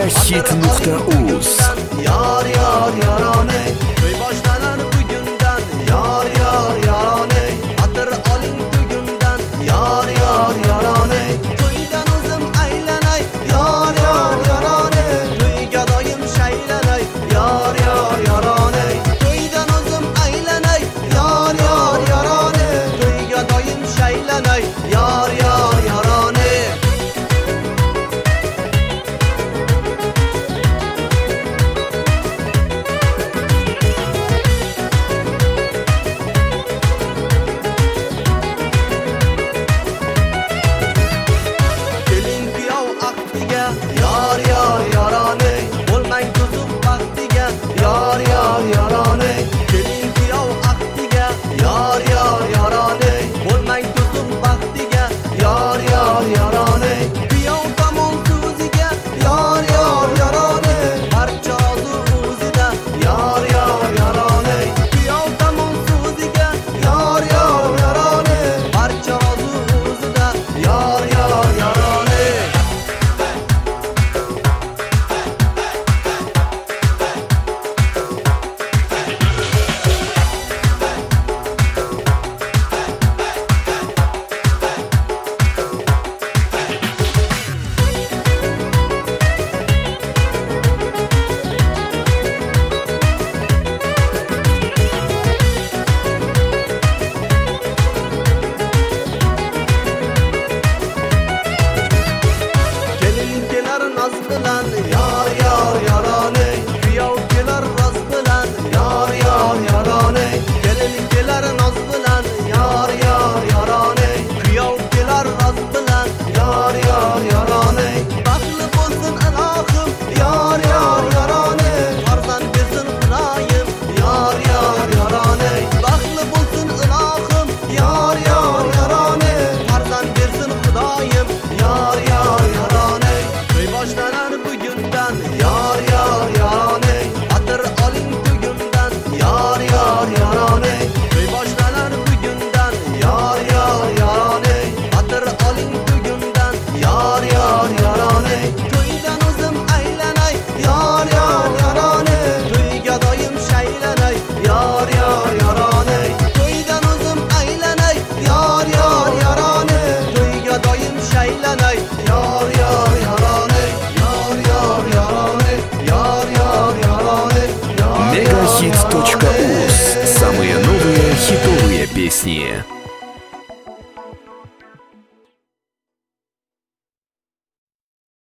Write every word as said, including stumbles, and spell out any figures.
Megahit nuqta uz. Yar yar yarane to'y boshlanar bugundan. Yar yar yarane atir oling bugundan. Yar yar yarane to'ydan o'zim aylanay. Yar yar yarane to'yga doim shaylanay. Yar yar yarane to'ydan o'zim aylanay. Yar yar yarane to'yga doim shaylanay. Yar yar yarane yar yar yarane bo'lmang ko'zib vaqtiga. Yar yar yarane keling kuyov aqtiga. Yar yar yarane bo'lmang ko'zib vaqtiga. Yar yar yarane kuyov tomon so'ziga. Yar yar yarane barcha o'zida. Yar yar yarane kuyov tomon so'ziga. Yar yar yarane barcha o'zida. Yar yar yarane bilan. Yar yar yarane kuyov kelar roz bilan. Yar yar yarane kelin kelar noz bilan. Yar yar yarane kuyov kelar roz bilan. Yar yar yarane baxtli bo'lsin ilohim. Yar yar yarane farzand bersin xudoyim. Yar yar yarane baxtli bo'lsin ilohim. Yar yar yarane farzand bersin xudoyim. Yar yar yarane to'y boshlanar bugundan. Yar yar yarane atir oling bugundan. Yar yar yarane to'y boshlanar bugundan. Yar yar yarane atir oling bugundan. Yar yar yarane to'ydan o'zim aylanay. Yar yar yarane to'yga doim shaylanay. Yar yar yarane to'ydan o'zim aylanay. Yar yar yarane to'yga doim shaylanay. Yar yar yarane yar yar yarane yar yar yarane. Megahit точка уз. Самые новые хитовые песни.